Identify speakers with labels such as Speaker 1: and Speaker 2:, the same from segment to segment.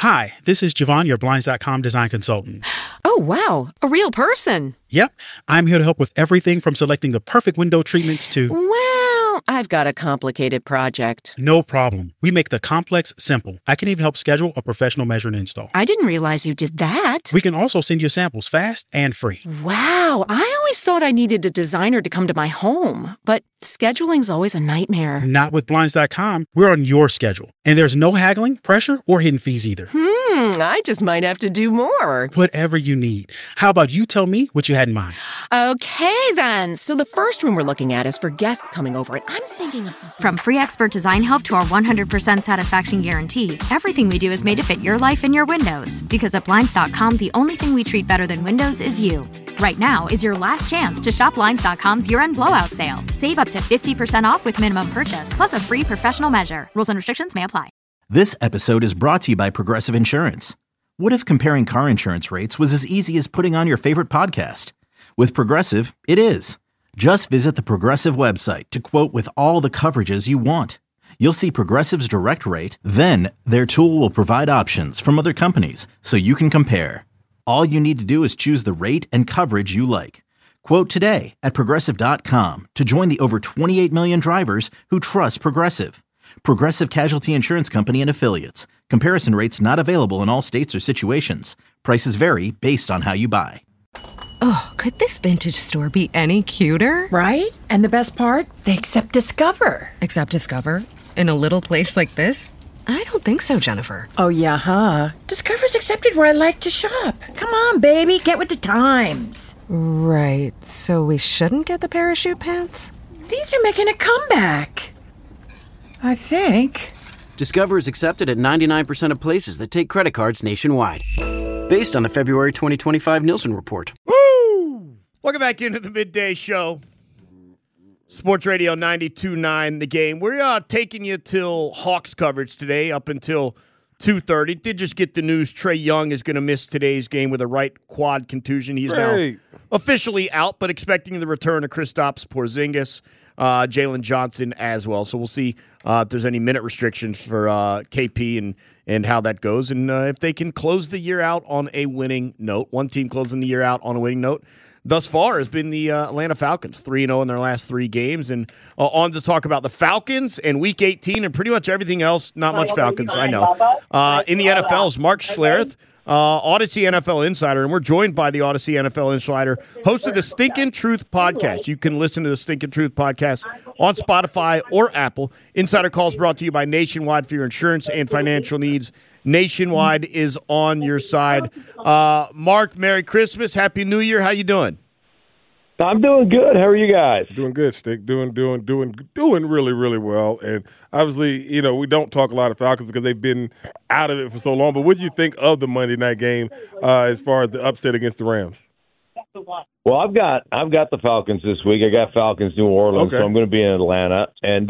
Speaker 1: Hi, this is Javon, your Blinds.com design consultant.
Speaker 2: Oh, wow. A real person.
Speaker 1: Yep, I'm here to help with everything from selecting the perfect window treatments to...
Speaker 2: Well, I've got a complicated project.
Speaker 1: No problem. We make the complex simple. I can even help schedule a professional measure and install.
Speaker 2: I didn't realize you did that.
Speaker 1: We can also send you samples fast and free.
Speaker 2: Wow, I always thought I needed a designer to come to my home, but scheduling's always a nightmare.
Speaker 1: Not with Blinds.com. We're on your schedule. And there's no haggling, pressure, or hidden fees either.
Speaker 2: I just might have to do more.
Speaker 1: Whatever you need. How about you tell me what you had in mind?
Speaker 2: Okay, then. So the first room we're looking at is for guests coming over, and I'm thinking of something.
Speaker 3: From free expert design help to our 100% satisfaction guarantee, everything we do is made to fit your life and your windows. Because at Blinds.com, the only thing we treat better than windows is you. Right now is your last chance to shop Blinds.com's year-end blowout sale. Save up to 50% off with minimum purchase, plus a free professional measure. Rules and restrictions may apply.
Speaker 4: This episode is brought to you by Progressive Insurance. What if comparing car insurance rates was as easy as putting on your favorite podcast? With Progressive, it is. Just visit the Progressive website to quote with all the coverages you want. You'll see Progressive's direct rate, then their tool will provide options from other companies so you can compare. All you need to do is choose the rate and coverage you like. Quote today at Progressive.com to join the over 28 million drivers who trust Progressive. Progressive Casualty Insurance Company and Affiliates. Comparison rates not available in all states or situations. Prices vary based on how you buy.
Speaker 5: Oh, could this vintage store be any cuter?
Speaker 6: Right? And the best part? They accept Discover.
Speaker 5: Accept Discover? In a little place like this? I don't think so, Jennifer.
Speaker 6: Oh, yeah, huh? Discover's accepted where I like to shop. Come on, baby, get with the times.
Speaker 5: Right, so we shouldn't get the parachute pants?
Speaker 6: These are making a comeback. I think.
Speaker 7: Discover is accepted at 99% of places that take credit cards nationwide. Based on the February 2025 Nielsen report.
Speaker 8: Woo! Welcome back into the Midday Show. Sports Radio 92.9 The Game. We're taking you till Hawks coverage today up until 2:30. Did just get the news Trae Young is going to miss today's game with a right quad contusion. He's now officially out, but expecting the return of Kristaps Porzingis. Jalen Johnson as well. So we'll see if there's any minute restrictions for KP and how that goes. And if they can close the year out on a winning note. One team closing the year out on a winning note thus far has been the Atlanta Falcons, 3-0 in their last 3 games. And on to talk about the Falcons and Week 18 and pretty much everything else. Not much Falcons, I know. In the NFL's Mark Schlereth, Odyssey NFL Insider, and we're joined by the Odyssey NFL Insider, host of the Stinkin' Truth podcast. You can listen to the Stinkin' Truth podcast on Spotify or Apple. Insider Calls brought to you by Nationwide for your insurance and financial needs. Nationwide is on your side. Mark, Merry Christmas, Happy New Year. How you doing?
Speaker 9: I'm doing good. How are you guys?
Speaker 10: Doing good, Stick. Doing really, really well. And obviously, we don't talk a lot of Falcons because they've been out of it for so long. But what do you think of the Monday night game as far as the upset against the Rams?
Speaker 9: Well, I've got the Falcons this week. I got Falcons New Orleans, so I'm going to be in Atlanta. And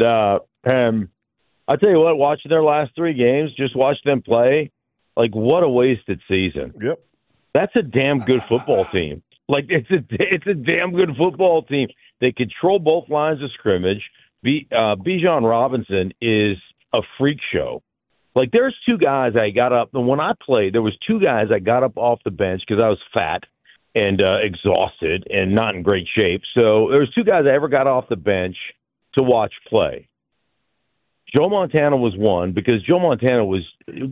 Speaker 9: I'll tell you what, watching their last 3 games, just watch them play. Like, what a wasted season.
Speaker 10: Yep.
Speaker 9: That's a damn good football team. Like, it's a damn good football team. They control both lines of scrimmage. Bijan Robinson is a freak show. Like, there's 2 guys I got up. And when I played, there was 2 guys I got up off the bench because I was fat and exhausted and not in great shape. So there was 2 guys I ever got off the bench to watch play. Joe Montana was one because Joe Montana was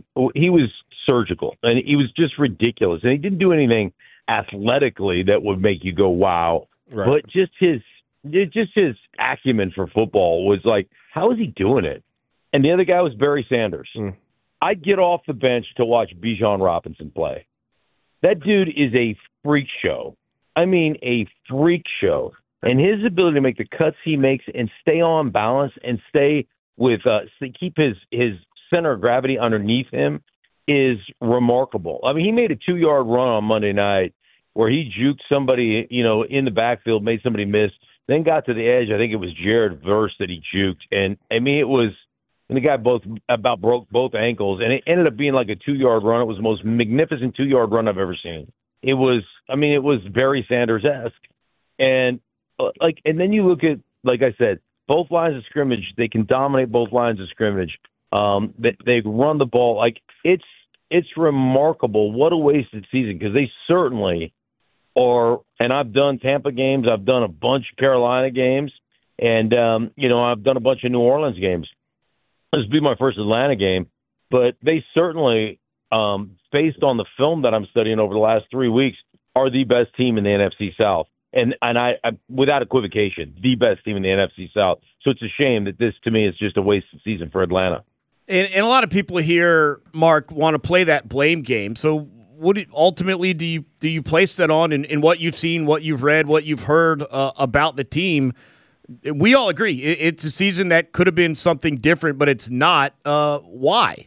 Speaker 9: surgical and he was just ridiculous. And he didn't do anything athletically that would make you go, wow. Right. But just his acumen for football was like, how is he doing it? And the other guy was Barry Sanders. I'd get off the bench to watch Bijan Robinson play. That dude is a freak show. I mean, a freak show. And his ability to make the cuts he makes and stay on balance and stay with keep his center of gravity underneath him is remarkable. I mean, he made a 2-yard run on Monday night where he juked somebody, in the backfield, made somebody miss, then got to the edge. I think it was Jared Verse that he juked. And, I mean, the guy broke both ankles, and it ended up being like a 2-yard run. It was the most magnificent 2-yard run I've ever seen. It was Barry Sanders-esque. And then you look at, like I said, both lines of scrimmage, they can dominate both lines of scrimmage. They run the ball. Like, it's it's remarkable. What a wasted season, because they certainly are. And I've done Tampa games. I've done a bunch of Carolina games. And, I've done a bunch of New Orleans games. This will be my first Atlanta game. But they certainly, based on the film that I'm studying over the last 3 weeks, are the best team in the NFC South. And I without equivocation, the best team in the NFC South. So it's a shame that this, to me, is just a wasted season for Atlanta.
Speaker 8: And a lot of people here, Mark, want to play that blame game. So ultimately do you place that on in what you've seen, what you've read, what you've heard about the team? We all agree it's a season that could have been something different, but it's not. Why?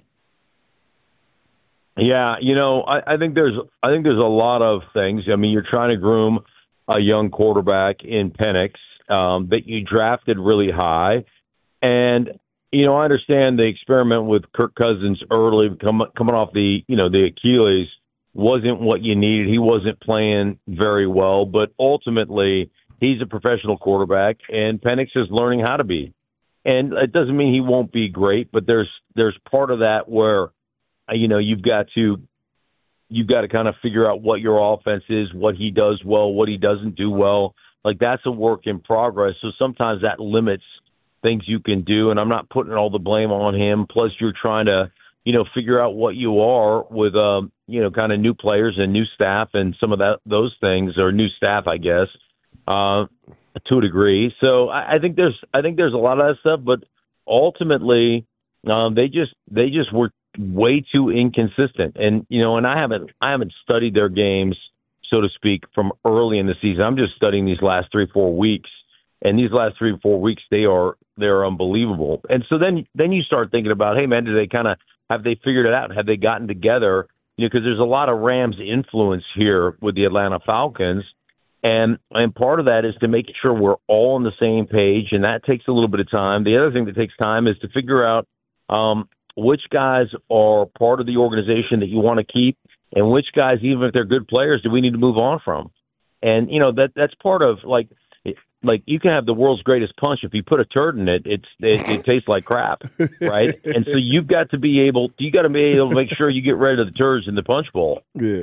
Speaker 9: Yeah, I think there's a lot of things. I mean, you're trying to groom a young quarterback in Penix that you drafted really high, and I understand the experiment with Kirk Cousins early, coming off the Achilles wasn't what you needed. He wasn't playing very well, but ultimately he's a professional quarterback, and Penix is learning how to be. And it doesn't mean he won't be great, but there's part of that where you've got to kind of figure out what your offense is, what he does well, what he doesn't do well. Like, that's a work in progress. So sometimes that limits things you can do, and I'm not putting all the blame on him. Plus, you're trying to, figure out what you are with, kind of new players and new staff and some of those things, or new staff, I guess, to a degree. So I think there's a lot of that stuff, but ultimately, they just were way too inconsistent. And, and I haven't studied their games, so to speak, from early in the season. I'm just studying these last 3-4 weeks. And these last 3-4 weeks, they're unbelievable. And so then you start thinking about, hey man, have they figured it out? Have they gotten together? Because there's a lot of Rams influence here with the Atlanta Falcons. And part of that is to make sure we're all on the same page, and that takes a little bit of time. The other thing that takes time is to figure out which guys are part of the organization that you want to keep, and which guys, even if they're good players, do we need to move on from? And that's part of like you can have the world's greatest punch. If you put a turd in it, it tastes like crap, right? And so you got to be able to make sure you get rid of the turds in the punch bowl. Yeah,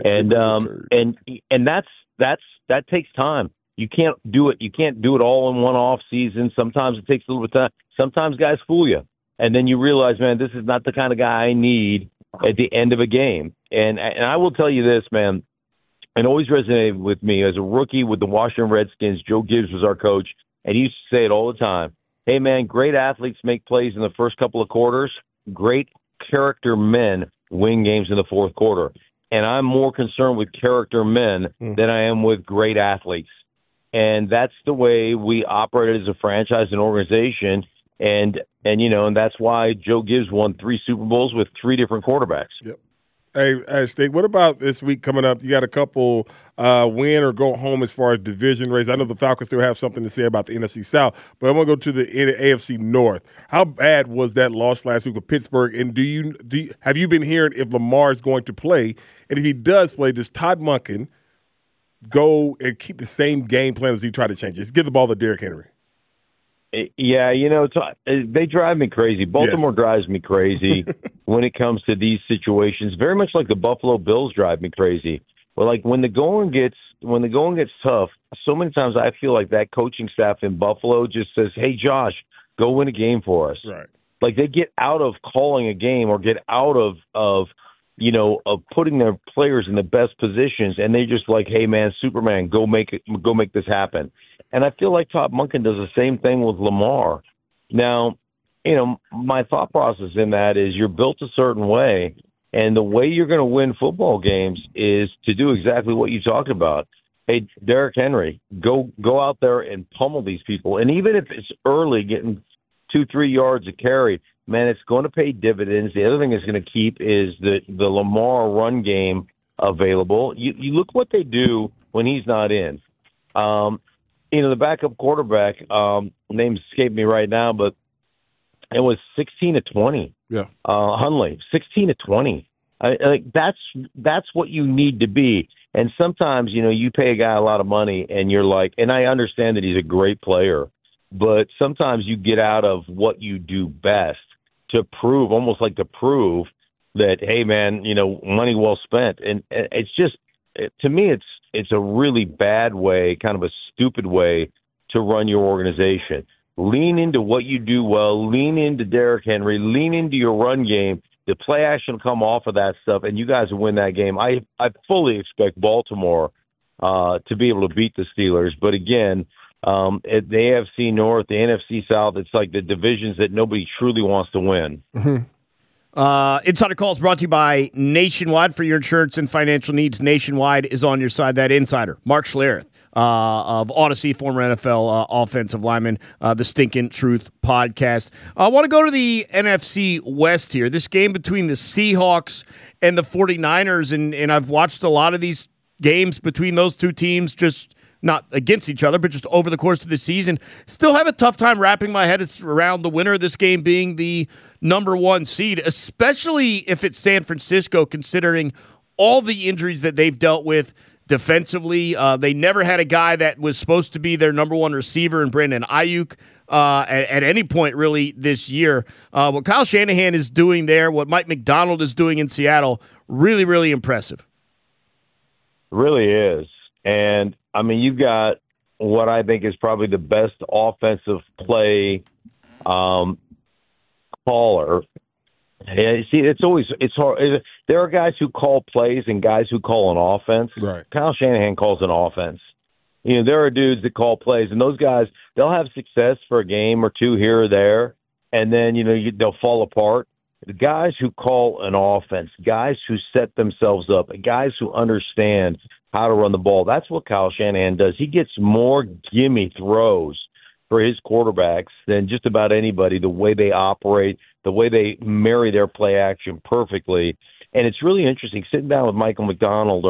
Speaker 9: and that takes time. You can't do it. You can't do it all in one off season. Sometimes it takes a little bit of time. Sometimes guys fool you, and then you realize, man, this is not the kind of guy I need at the end of a game. And I will tell you this, man. It always resonated with me as a rookie with the Washington Redskins. Joe Gibbs was our coach, and he used to say it all the time. Hey, man, great athletes make plays in the first couple of quarters. Great character men win games in the fourth quarter. And I'm more concerned with character men than I am with great athletes. And that's the way we operated as a franchise and organization. And that's why Joe Gibbs won 3 Super Bowls with 3 different quarterbacks.
Speaker 10: Yep. Hey, Stig, what about this week coming up? You got a couple win or go home as far as division race. I know the Falcons still have something to say about the NFC South, but I'm going to go to the AFC North. How bad was that loss last week with Pittsburgh? And have you been hearing if Lamar is going to play? And if he does play, does Todd Monken go and keep the same game plan as he tried to change it? Just give the ball to Derrick Henry.
Speaker 9: Yeah, they drive me crazy. Baltimore drives me crazy when it comes to these situations. Very much like the Buffalo Bills drive me crazy. But like when the going gets tough, so many times I feel like that coaching staff in Buffalo just says, "Hey, Josh, go win a game for us."
Speaker 10: Right.
Speaker 9: Like they get out of calling a game or get out of putting their players in the best positions, and they just like, "Hey, man, Superman, go make this happen." And I feel like Todd Monken does the same thing with Lamar. Now, my thought process in that is you're built a certain way, and the way you're going to win football games is to do exactly what you talked about. Hey, Derrick Henry, go out there and pummel these people. And even if it's early, getting 2-3 yards a carry, man, it's going to pay dividends. The other thing it's going to keep is the Lamar run game available. You look what they do when he's not in. The backup quarterback, name escaped me right now, but it was 16-20.
Speaker 10: Yeah.
Speaker 9: Hundley, 16-20. That's what you need to be. And sometimes, you pay a guy a lot of money and you're like, and I understand that he's a great player, but sometimes you get out of what you do best to prove that, hey, man, money well spent. And it's just, to me, it's a really bad way, kind of a stupid way to run your organization. Lean into what you do well. Lean into Derrick Henry. Lean into your run game. The play action will come off of that stuff, and you guys will win that game. I fully expect Baltimore to be able to beat the Steelers. But, again, the AFC North, the NFC South, it's like the divisions that nobody truly wants to win.
Speaker 8: Mm-hmm. Insider Calls brought to you by Nationwide. For your insurance and financial needs, Nationwide is on your side. That insider, Mark Schlereth of Odyssey, former NFL offensive lineman, the Stinkin' Truth podcast. I want to go to the NFC West here. This game between the Seahawks and the 49ers, and I've watched a lot of these games between those two teams, just not against each other, but just over the course of the season. Still have a tough time wrapping my head around the winner of this game being the number one seed, especially if it's San Francisco, considering all the injuries that they've dealt with defensively. They never had a guy that was supposed to be their number one receiver in Brandon Ayuk at any point really this year. What Kyle Shanahan is doing there, what Mike McDonald is doing in Seattle, really, really impressive.
Speaker 9: Really is. And, I mean, you've got what I think is probably the best offensive play caller. And see, it's hard. There are guys who call plays and guys who call an offense.
Speaker 10: Right.
Speaker 9: Kyle Shanahan calls an offense. There are dudes that call plays, and those guys, they'll have success for a game or two here or there, and then, they'll fall apart. The guys who call an offense, guys who set themselves up, guys who understand how to run the ball, that's what Kyle Shanahan does. He gets more gimme throws for his quarterbacks than just about anybody, the way they operate, the way they marry their play action perfectly. And it's really interesting sitting down with Mike McDonald,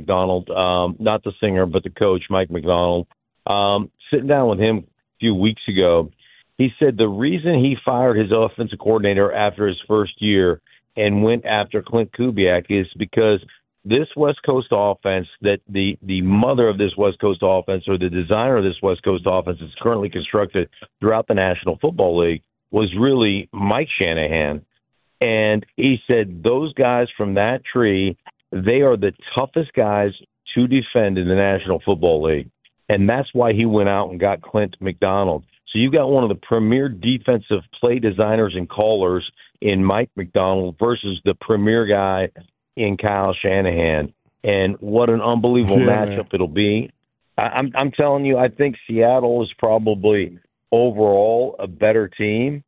Speaker 9: not the singer, but the coach, Mike McDonald, sitting down with him a few weeks ago. He said the reason he fired his offensive coordinator after his first year and went after Clint Kubiak is because this West Coast offense, that the mother of this West Coast offense, or the designer of this West Coast offense is currently constructed throughout the National Football League, was really Mike Shanahan. And he said those guys from that tree, they are the toughest guys to defend in the National Football League. And that's why he went out and got Clint McDonald. So you got one of the premier defensive play designers and callers in Mike McDonald versus the premier guy in Kyle Shanahan. And what an unbelievable matchup it'll be. I'm telling you, I think Seattle is probably overall a better team.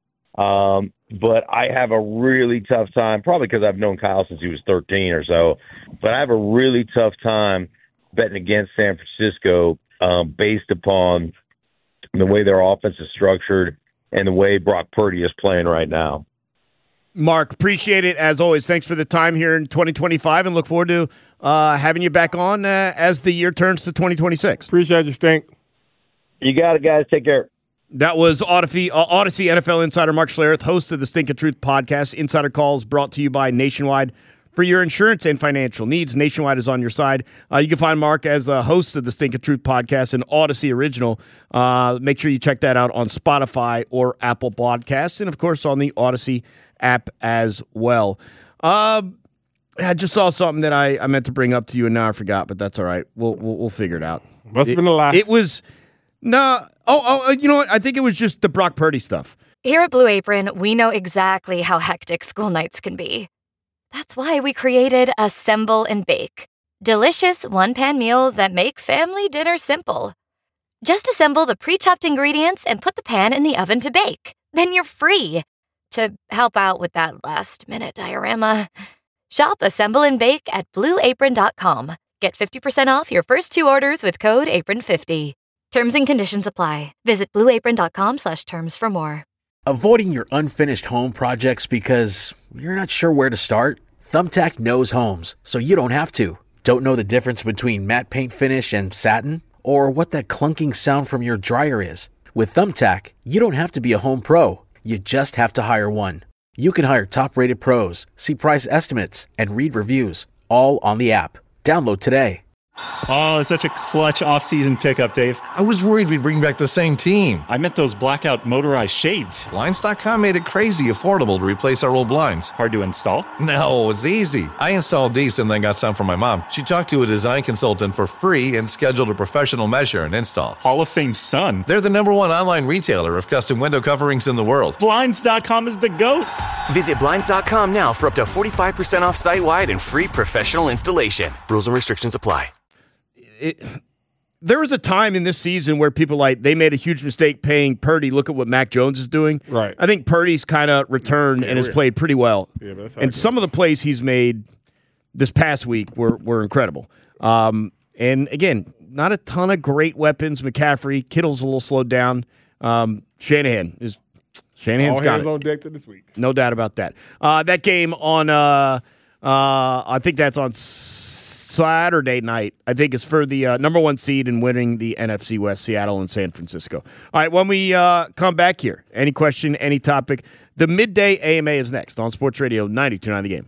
Speaker 9: But I have a really tough time, probably because I've known Kyle since he was 13 or so, but I have a really tough time betting against San Francisco based upon the way their offense is structured and the way Brock Purdy is playing right now.
Speaker 8: Mark, appreciate it as always. Thanks for the time here in 2025, and look forward to having you back on as the year turns to 2026.
Speaker 10: Appreciate you, Stink.
Speaker 9: You got it, guys. Take care.
Speaker 8: That was Odyssey NFL insider Mark Schlereth, host of the Stinkin' Truth podcast. Insider Calls brought to you by Nationwide. For your insurance and financial needs, Nationwide is on your side. You can find Mark as the host of the Stinkin' Truth podcast, an Odyssey original. Make sure you check that out on Spotify or Apple Podcasts, and, of course, on the Odyssey app as well. I just saw something that I meant to bring up to you, and now I forgot, but that's all right. We'll figure it out.
Speaker 10: Must have been a lie.
Speaker 8: It was no. You know what? I think it was just the Brock Purdy stuff.
Speaker 11: Here at Blue Apron, we know exactly how hectic school nights can be. That's why we created Assemble and Bake. Delicious one-pan meals that make family dinner simple. Just assemble the pre-chopped ingredients and put the pan in the oven to bake. Then you're free to help out with that last-minute diorama. Shop Assemble and Bake at BlueApron.com. Get 50% off your first 2 orders with code APRON50. Terms and conditions apply. Visit BlueApron.com/terms for more.
Speaker 12: Avoiding your unfinished home projects because you're not sure where to start? Thumbtack knows homes, so you don't have to. Don't know the difference between matte paint finish and satin? Or what that clunking sound from your dryer is? With Thumbtack, you don't have to be a home pro. You just have to hire one. You can hire top-rated pros, see price estimates, and read reviews, all on the app. Download today.
Speaker 13: Oh, it's such a clutch off-season pickup, Dave.
Speaker 14: I was worried we'd bring back the same team.
Speaker 13: I meant those blackout motorized shades.
Speaker 14: Blinds.com made it crazy affordable to replace our old blinds.
Speaker 13: Hard to install?
Speaker 14: No, it's easy. I installed these and then got some for my mom. She talked to a design consultant for free and scheduled a professional measure and install.
Speaker 13: Hall of Fame son.
Speaker 14: They're the #1 online retailer of custom window coverings in the world.
Speaker 13: Blinds.com is the GOAT.
Speaker 15: Visit Blinds.com now for up to 45% off site-wide and free professional installation. Rules and restrictions apply.
Speaker 8: There was a time in this season where people they made a huge mistake paying Purdy. Look at what Mac Jones is doing.
Speaker 10: Right.
Speaker 8: I think Purdy's kind of returned and has played pretty well.
Speaker 10: Yeah, but that's how
Speaker 8: and some of the plays he's made this past week were incredible. And again, not a ton of great weapons. McCaffrey, Kittle's a little slowed down. Shanahan's
Speaker 10: all
Speaker 8: got
Speaker 10: hands
Speaker 8: it.
Speaker 10: on deck to this week.
Speaker 8: No doubt about that. That game on, I think that's on Saturday night, I think, is for the #1 seed in winning the NFC West, Seattle and San Francisco. All right, when we come back here, any question, any topic, the Midday AMA is next on Sports Radio 92.9 The Game.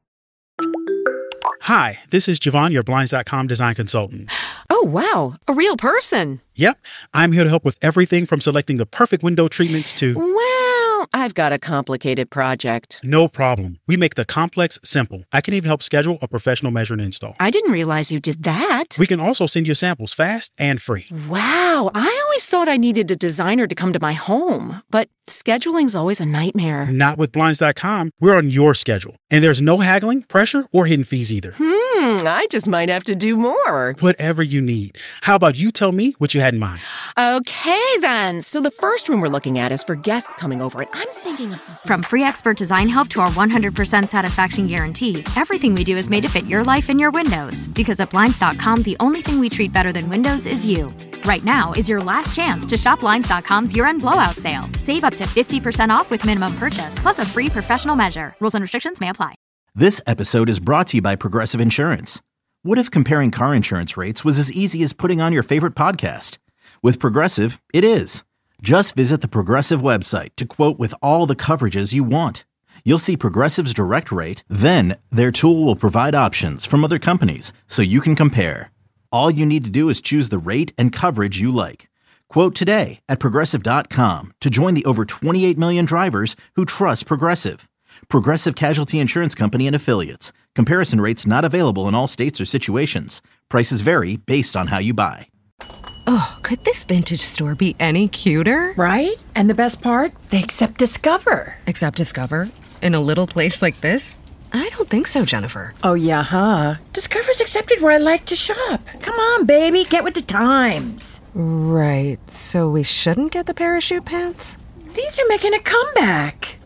Speaker 1: Hi, this is Javon, your Blinds.com design consultant.
Speaker 2: Oh, wow. A real person.
Speaker 1: Yep, I'm here to help with everything from selecting the perfect window treatments to...
Speaker 2: Well, I've got a complicated project.
Speaker 1: No problem. We make the complex simple. I can even help schedule a professional measure and install.
Speaker 2: I didn't realize you did that.
Speaker 1: We can also send you samples fast and free.
Speaker 2: Wow, I always thought I needed a designer to come to my home, but scheduling's always a nightmare.
Speaker 1: Not with Blinds.com. We're on your schedule. And there's no haggling, pressure, or hidden fees either.
Speaker 2: I just might have to do more.
Speaker 1: Whatever you need. How about you tell me what you had in mind?
Speaker 2: Okay, then. So the first room we're looking at is for guests coming over, and I'm thinking of something.
Speaker 3: From free expert design help to our 100% satisfaction guarantee, everything we do is made to fit your life and your windows. Because at Blinds.com, the only thing we treat better than windows is you. Right now is your last chance to shop Blinds.com's year-end blowout sale. Save up to 50% off with minimum purchase, plus a free professional measure. Rules and restrictions may apply.
Speaker 4: This episode is brought to you by Progressive Insurance. What if comparing car insurance rates was as easy as putting on your favorite podcast? With Progressive, it is. Just visit the Progressive website to quote with all the coverages you want. You'll see Progressive's direct rate, then their tool will provide options from other companies so you can compare. All you need to do is choose the rate and coverage you like. Quote today at Progressive.com to join the over 28 million drivers who trust Progressive. Progressive Casualty Insurance Company and Affiliates. Comparison rates not available in all states or situations. Prices vary based on how you buy.
Speaker 5: Oh, could this vintage store be any cuter?
Speaker 6: Right? And the best part? They accept Discover.
Speaker 5: Accept Discover? In a little place like this? I don't think so, Jennifer.
Speaker 6: Oh, yeah, huh? Discover's accepted where I like to shop. Come on, baby, get with the times.
Speaker 5: Right, so we shouldn't get the parachute pants?
Speaker 6: These are making a comeback.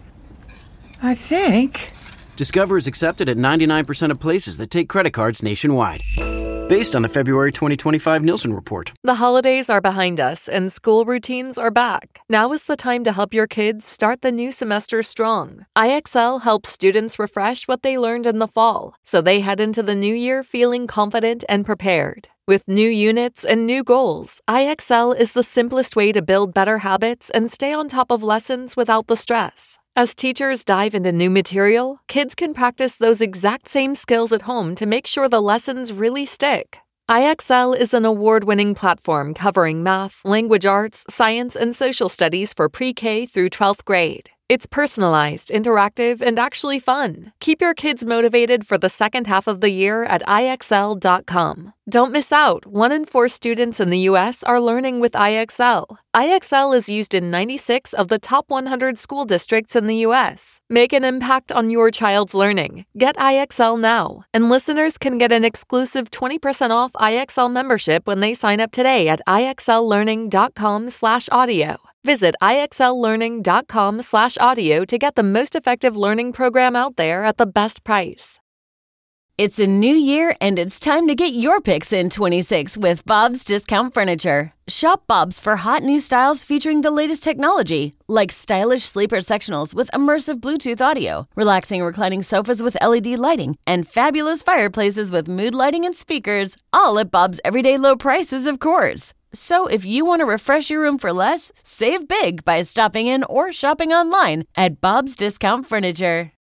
Speaker 6: I think.
Speaker 7: Discover is accepted at 99% of places that take credit cards nationwide. Based on the February 2025 Nielsen report.
Speaker 16: The holidays are behind us and school routines are back. Now is the time to help your kids start the new semester strong. IXL helps students refresh what they learned in the fall, so they head into the new year feeling confident and prepared. With new units and new goals, IXL is the simplest way to build better habits and stay on top of lessons without the stress. As teachers dive into new material, kids can practice those exact same skills at home to make sure the lessons really stick. IXL is an award-winning platform covering math, language arts, science, and social studies for pre-K through 12th grade. It's personalized, interactive, and actually fun. Keep your kids motivated for the second half of the year at IXL.com. Don't miss out. 1 in 4 students in the U.S. are learning with IXL. IXL is used in 96 of the top 100 school districts in the U.S. Make an impact on your child's learning. Get IXL now. And listeners can get an exclusive 20% off IXL membership when they sign up today at IXLlearning.com/audio. Visit IXLlearning.com/audio to get the most effective learning program out there at the best price.
Speaker 17: It's a new year and it's time to get your picks in 26 with Bob's Discount Furniture. Shop Bob's for hot new styles featuring the latest technology, like stylish sleeper sectionals with immersive Bluetooth audio, relaxing reclining sofas with LED lighting, and fabulous fireplaces with mood lighting and speakers, all at Bob's everyday low prices, of course. So if you want to refresh your room for less, save big by stopping in or shopping online at Bob's Discount Furniture.